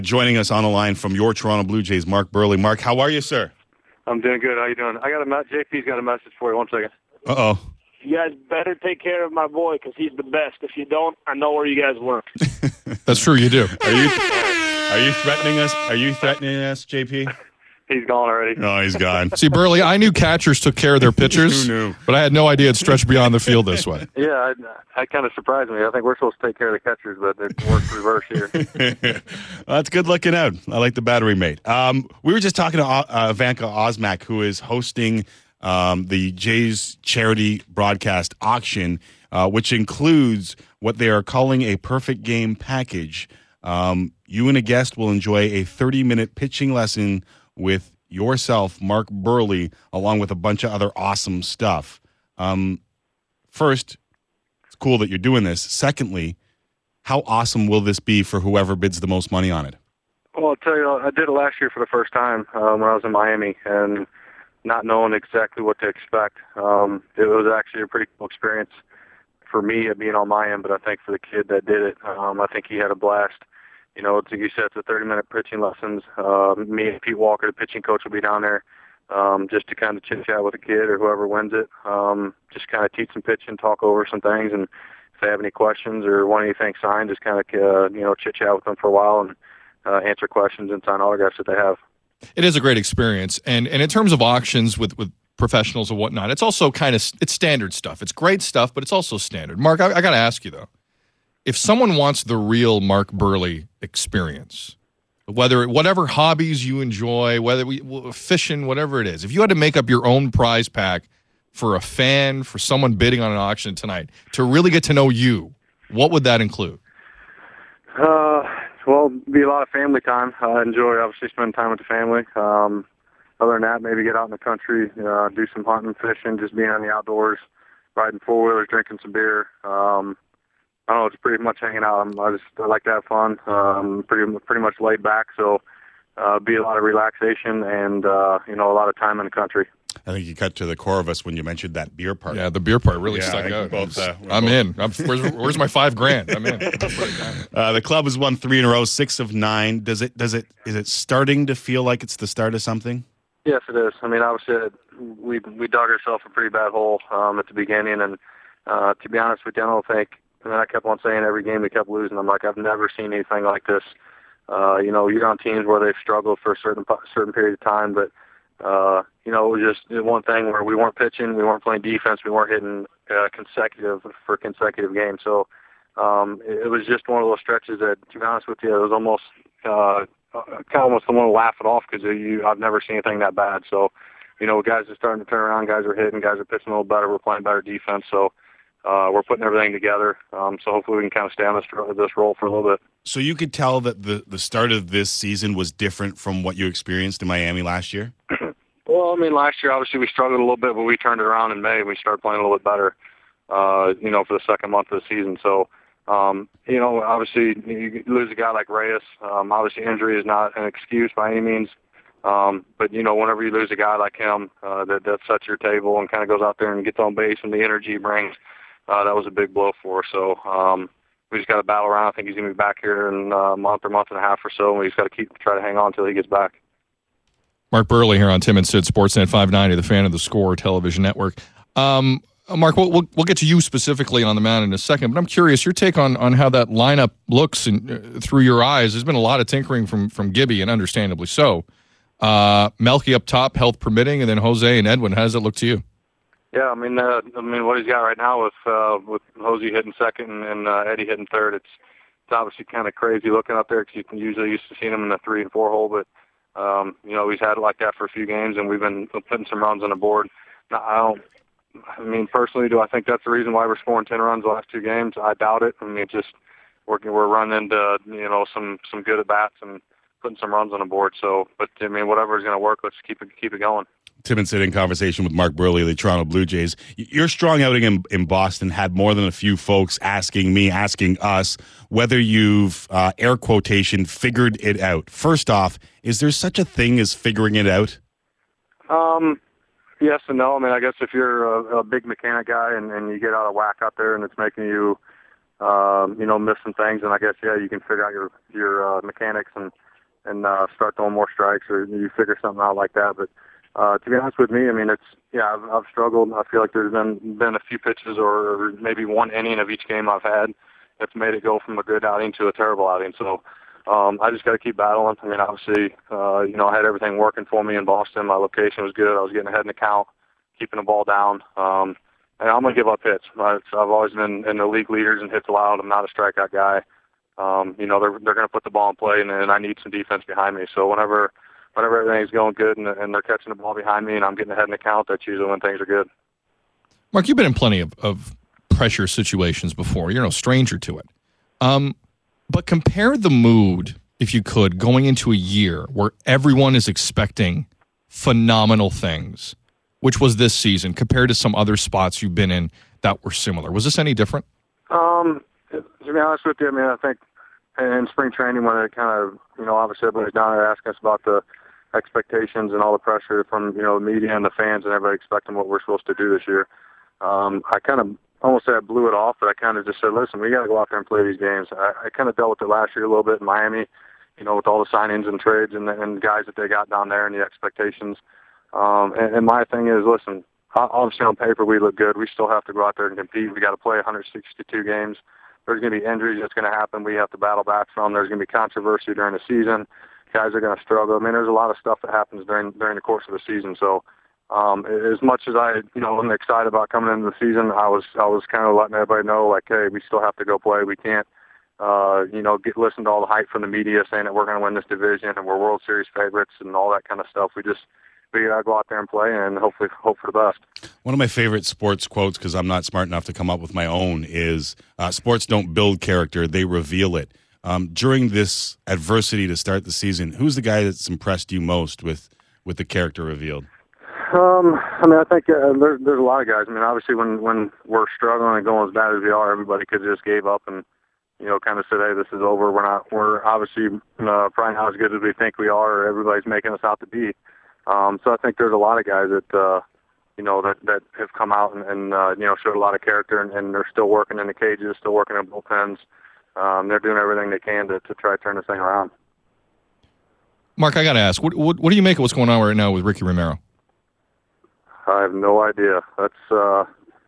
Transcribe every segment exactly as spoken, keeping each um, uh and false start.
Joining us on the line from your Toronto Blue Jays, Mark Buehrle. Mark, how are you, sir? I'm doing good. How you doing? I got a me- J P's got a message for you. One second. Uh-oh. You guys better take care of my boy because he's the best. If you don't, I know where you guys work. That's true, you do. Are you are you threatening us? Are you threatening us, J P? He's gone already. No, he's gone. See, Buehrle, I knew catchers took care of their pitchers, Who knew? but I had no idea it stretched beyond the field this way. Yeah, that kind of surprised me. I think we're supposed to take care of the catchers, but it works reverse here. Well, that's good looking out. I like the battery mate. Um, we were just talking to uh, Ivanka Osmak, who is hosting um, the Jays charity broadcast auction, uh, which includes what they are calling a perfect game package. Um, you and a guest will enjoy a thirty-minute pitching lesson with yourself, Mark Buehrle, along with a bunch of other awesome stuff. Um, first, it's cool that you're doing this. Secondly, how awesome will this be for whoever bids the most money on it? Well, I'll tell you, I did it last year for the first time uh, when I was in Miami, and not knowing exactly what to expect. Um, it was actually a pretty cool experience for me at being on my end, but I think for the kid that did it, um, I think he had a blast. You know, like you said, it's a thirty-minute pitching lessons. Uh, me and Pete Walker, the pitching coach, will be down there um, just to kind of chit-chat with the kid or whoever wins it. Um, just kind of teach some pitching, talk over some things, and if they have any questions or want anything signed, just kind of, uh, you know, chit-chat with them for a while and uh, answer questions and sign autographs that they have. It is a great experience. And and in terms of auctions with, with professionals and whatnot, it's also kind of it's standard stuff. It's great stuff, but it's also standard. Mark, I, I got to ask you, though. If someone wants the real Mark Buehrle experience, whether whatever hobbies you enjoy, whether we fishing, whatever it is, if you had to make up your own prize pack for a fan, for someone bidding on an auction tonight, to really get to know you, what would that include? Uh, well, be a lot of family time. I enjoy obviously spending time with the family. Um, other than that, maybe get out in the country, uh, do some hunting, fishing, just being on the outdoors, riding four wheelers, drinking some beer. Um, I don't know, it's pretty much hanging out. I'm, I just I like to have fun. Um, pretty pretty much laid back, so uh, be a lot of relaxation and uh, you know a lot of time in the country. I think you cut to the core of us when you mentioned that beer part. Yeah, the beer part really Yeah, I stuck think out. both, uh, I'm both- in. I'm, where's, where's my five grand? I'm in. Uh, the club has won three in a row, six of nine. Does it? Does it? Is it starting to feel like it's the start of something? Yes, it is. I mean, obviously, we we dug ourselves a pretty bad hole um, at the beginning, and uh, to be honest with you, I don't think. And I kept on saying every game we kept losing. I'm like, I've never seen anything like this. Uh, you know, you're on teams where they've struggled for a certain certain period of time, but uh, you know, it was just one thing where we weren't pitching, we weren't playing defense, we weren't hitting uh, consecutive for consecutive games. So um, it, it was just one of those stretches that, to be honest with you, it was almost uh, kind of almost the one to laugh it off because you I've never seen anything that bad. So you know, guys are starting to turn around, guys are hitting, guys are pitching a little better, we're playing better defense. So. Uh, we're putting everything together, um, so hopefully we can kind of stay on this this role for a little bit. So you could tell that the, the start of this season was different from what you experienced in Miami last year? Well, I mean, last year obviously we struggled a little bit, but we turned it around in May and we started playing a little bit better, uh, you know, for the second month of the season. So, um, you know, obviously you lose a guy like Reyes. Um, obviously injury is not an excuse by any means. Um, but, you know, whenever you lose a guy like him uh, that, that sets your table and kind of goes out there and gets on base and the energy he brings, Uh, that was a big blow for us. So um, we just got to battle around. I think he's going to be back here in a month or month and a half or so, and we just got to keep try to hang on until he gets back. Mark Buehrle here on Tim and Sid Sportsnet five ninety, the Fan of the Score television network. Um, Mark, we'll, we'll we'll get to you specifically on the mound in a second, but I'm curious your take on on how that lineup looks in, uh, through your eyes. There's been a lot of tinkering from from Gibby, and understandably so. Uh, Melky up top, health permitting, and then Jose and Edwin. How does it look to you? Yeah, I mean, uh, I mean, what he's got right now with uh, with Jose hitting second and, and uh, Eddie hitting third, it's it's obviously kind of crazy looking up there because you can usually used to seeing him in the three and four hole, but um, you know he's had it like that for a few games, and we've been putting some runs on the board. Now, I don't. I mean, personally, do I think that's the reason why we're scoring ten runs the last two games? I doubt it. I mean, it's just we're we're running into you know some some good at bats and putting some runs on the board. So, but I mean, whatever is going to work, let's keep it keep it going. Tim and Sid in conversation with Mark Buehrle of the Toronto Blue Jays. Your strong outing in, in Boston had more than a few folks asking me, asking us, whether you've, uh, air quotation, figured it out. First off, is there such a thing as figuring it out? Um, yes and no. I mean, I guess if you're a, a big mechanic guy and, and you get out of whack out there and it's making you, um, you know, miss some things, and I guess, yeah, you can figure out your, your uh, mechanics and and uh, start throwing more strikes, or you figure something out like that. But uh, to be honest with me, I mean, it's yeah, I've, I've struggled. I feel like there's been been a few pitches or maybe one inning of each game I've had that's made it go from a good outing to a terrible outing. So um, I just got to keep battling. I mean, obviously, uh, you know, I had everything working for me in Boston. My location was good. I was getting ahead in the count, keeping the ball down. Um, and I'm going to give up hits. I've always been in the league leaders in hits allowed. I'm not a strikeout guy. Um, you know, they're they're going to put the ball in play, and, and I need some defense behind me. So whenever whenever everything's going good and, and they're catching the ball behind me and I'm getting ahead in the count, that's usually when things are good. Mark, you've been in plenty of, of pressure situations before. You're no stranger to it. Um, but compare the mood, if you could, going into a year where everyone is expecting phenomenal things, which was this season, compared to some other spots you've been in that were similar. Was this any different? Um, to be honest with you, I mean, I think in spring training when it kind of, you know, obviously everybody's down there asking us about the expectations and all the pressure from, you know, the media and the fans and everybody expecting what we're supposed to do this year. Um, I kind of almost say I blew it off, but I kind of just said, listen, we got to go out there and play these games. I, I kind of dealt with it last year a little bit in Miami, you know, with all the signings and trades and, and guys that they got down there and the expectations. Um, and, and my thing is, listen, obviously on paper we look good. We still have to go out there and compete. We got to play one hundred sixty-two games. There's going to be injuries that's going to happen. We have to battle back from. There's going to be controversy during the season. Guys are going to struggle. I mean, there's a lot of stuff that happens during during the course of the season. So, um, as much as I, you know, I'm excited about coming into the season, I was I was kind of letting everybody know, like, hey, we still have to go play. We can't, uh, you know, get listen to all the hype from the media saying that we're going to win this division and we're World Series favorites and all that kind of stuff. We just we got to go out there and play and hopefully hope for the best. One of my favorite sports quotes, because I'm not smart enough to come up with my own, is uh, sports don't build character, they reveal it. Um, during this adversity to start the season, who's the guy that's impressed you most with, with the character revealed? Um, I mean, I think uh, there, there's a lot of guys. I mean, obviously when, when we're struggling and going as bad as we are, everybody could just gave up and, you know, kind of said, hey, this is over. We're not, we're obviously uh, probably not as good as we think we are, or everybody's making us out to be. Um, so I think there's a lot of guys that, uh, you know, that, that have come out and, and uh, you know, showed a lot of character, and, and they're still working in the cages, still working in bullpens. Um, they're doing everything they can to, to try to turn this thing around. Mark, I got to ask, what, what, what do you make of what's going on right now with Ricky Romero? I have no idea. That's, uh,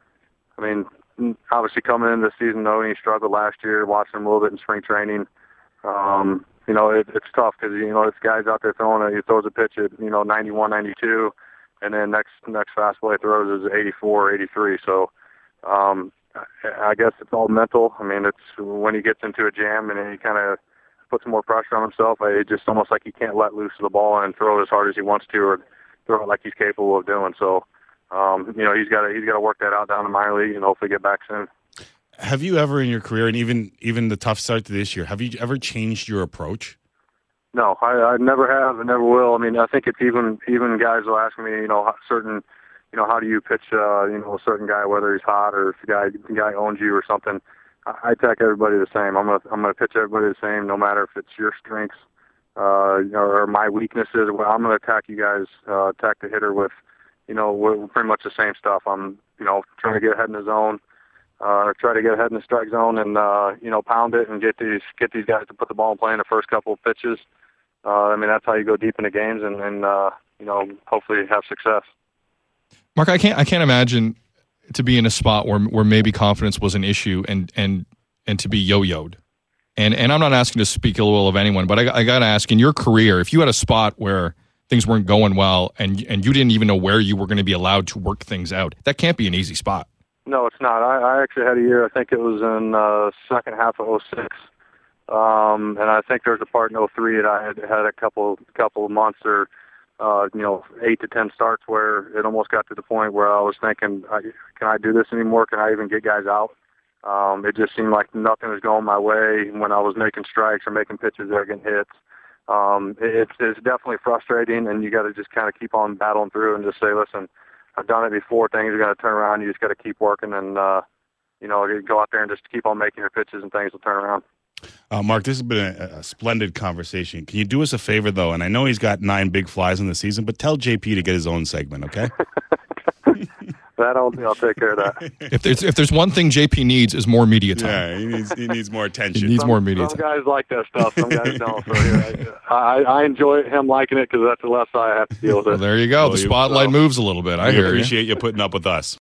I mean, obviously coming into the season, knowing he struggled last year, watching him a little bit in spring training, um, you know, it, it's tough because, you know, this guy's out there throwing it. He throws a pitch at, you know, ninety-one, ninety-two, and then next next fastball he throws is eighty-four, eighty-three. So um, I guess it's all mental. I mean, it's when he gets into a jam and he kind of puts more pressure on himself, it's just almost like he can't let loose of the ball and throw it as hard as he wants to, or throw it like he's capable of doing. So, um, you know, he's got to he's got to work that out down in the minor league and hopefully get back soon. Have you ever in your career, and even even the tough start to this year, have you ever changed your approach? No, I, I never have and never will. I mean, I think it's even even guys will ask me, you know, certain, you know, how do you pitch, uh, you know, a certain guy, whether he's hot or if the guy the guy owns you or something. I, I attack everybody the same. I'm gonna I'm gonna pitch everybody the same, no matter if it's your strengths, uh, or, or my weaknesses. Well, I'm gonna attack you guys, uh, attack the hitter with, you know, with pretty much the same stuff. I'm, you know, trying to get ahead in the zone. Uh, try to get ahead in the strike zone and, uh, you know, pound it and get these get these guys to put the ball in play in the first couple of pitches. Uh, I mean, that's how you go deep into games and, and uh, you know, hopefully have success. Mark, I can't I can't imagine to be in a spot where where maybe confidence was an issue and and and to be yo-yoed. And and I'm not asking to speak ill will of anyone, but I, I got to ask, in your career, if you had a spot where things weren't going well and and you didn't even know where you were going to be allowed to work things out, that can't be an easy spot. No, it's not. I, I actually had a year, I think it was in uh second half of oh six. Um, and I think there was a part in oh three that I had had a couple couple of months or, uh, you know, eight to ten starts where it almost got to the point where I was thinking, I, can I do this anymore? Can I even get guys out? Um, it just seemed like nothing was going my way when I was making strikes or making pitches that were getting hits. Um, it, it's, it's definitely frustrating, and you got to just kind of keep on battling through and just say, listen, I've done it before. Things are going to turn around. You just got to keep working and, uh, you know, go out there and just keep on making your pitches and things will turn around. Uh, Mark, this has been a, a splendid conversation. Can you do us a favor, though? And I know he's got nine big flies in the season, but tell J P to get his own segment, okay? That'll I'll take care of that. If there's if there's one thing J P needs is more media time. Yeah, he needs he needs more attention. He needs some, more media some time. guys like that stuff. Some guys don't. So yeah, I, I enjoy him liking it because that's the less I have to deal with it. Well, there you go. Well, the you- spotlight so- moves a little bit. I We hear you. appreciate you putting up with us.